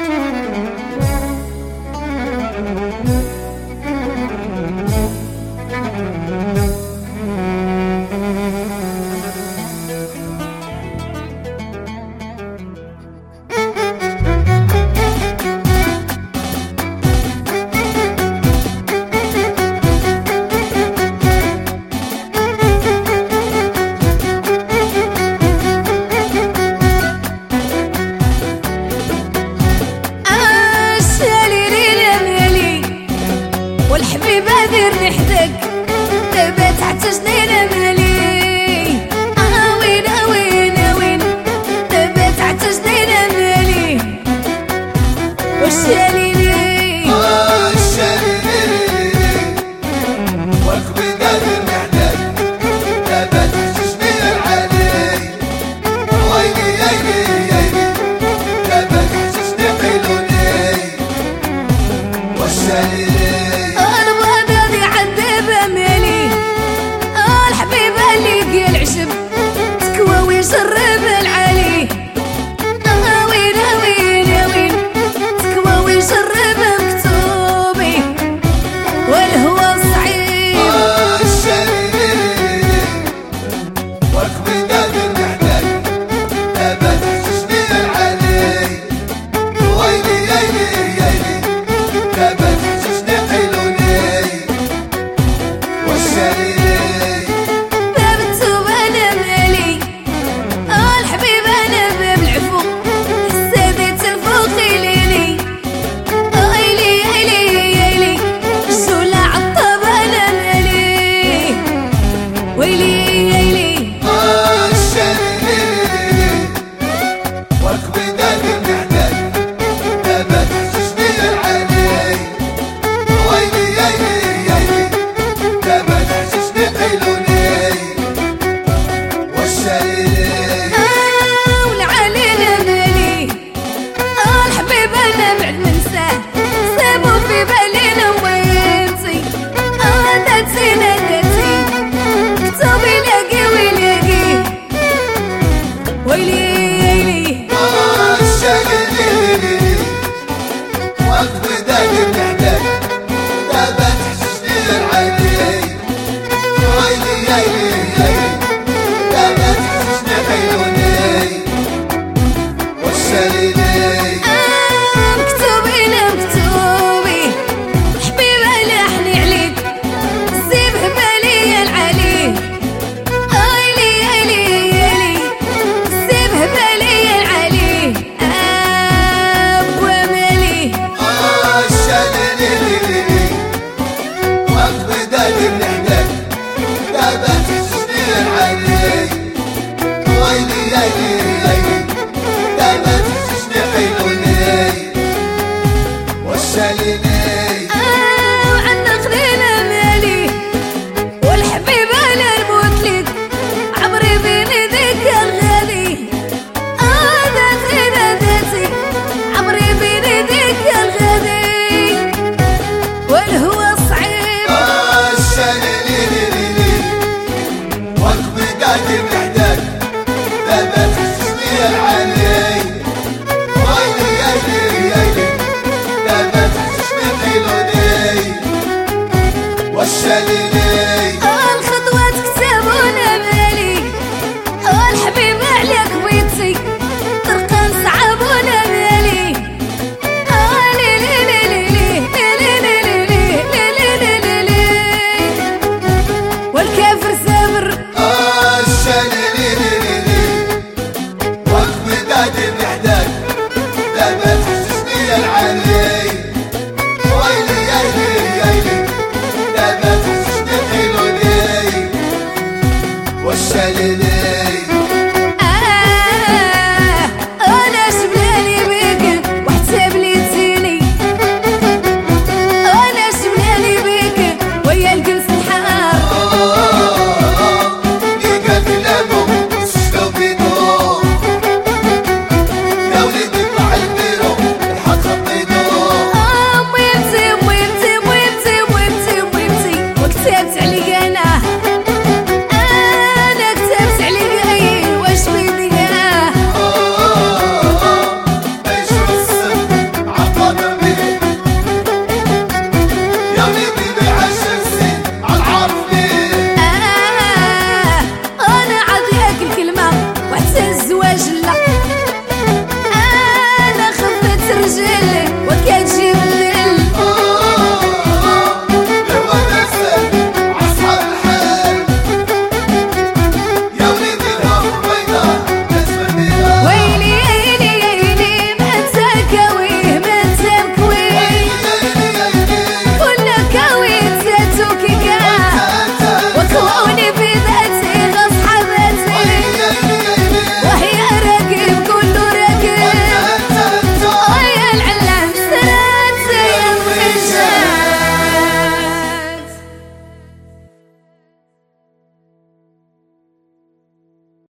والحبيبة ديرني حدك دابا تحت جنين مالي. وين وين وين دابا تحت جنين مالي. والشاليلي الشاليلي والكبيدة ديرني حدك دابا تحت جنين عالي. ويلي يلي يلي دابا تحت جنين قيلولي. والشاليلي سرب العلي. وين وين وين تكوى ويسرب مكتوبي والهوى صعيب. الشاليلي والكبيدة ديرني حدك دابا تحت جنين العالي. ويلي يلي يلي دابا تحت جنين قيلولي. والشاليلي يلي يلي دابا تحت جنين الزواج